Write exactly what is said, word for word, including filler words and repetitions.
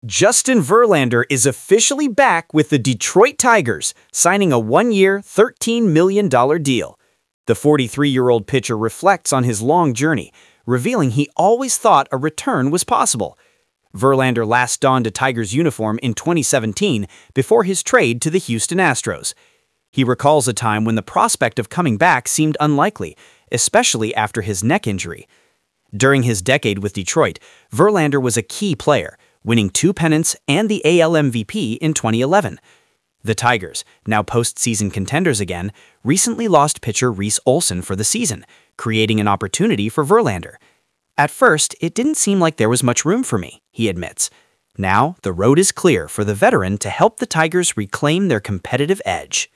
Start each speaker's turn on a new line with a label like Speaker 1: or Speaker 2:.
Speaker 1: Justin Verlander is officially back with the Detroit Tigers, signing a one-year, thirteen million dollars deal. The forty-three-year-old pitcher reflects on his long journey, revealing he always thought a return was possible. Verlander last donned a Tigers uniform in twenty seventeen before his trade to the Houston Astros. He recalls a time when the prospect of coming back seemed unlikely, especially after his neck injury. During his decade with Detroit, Verlander was a key player, winning two pennants and the A L M V P in twenty eleven. The Tigers, now postseason contenders again, recently lost pitcher Reese Olson for the season, creating an opportunity for Verlander. At first, it didn't seem like there was much room for me, he admits. Now, the road is clear for the veteran to help the Tigers reclaim their competitive edge.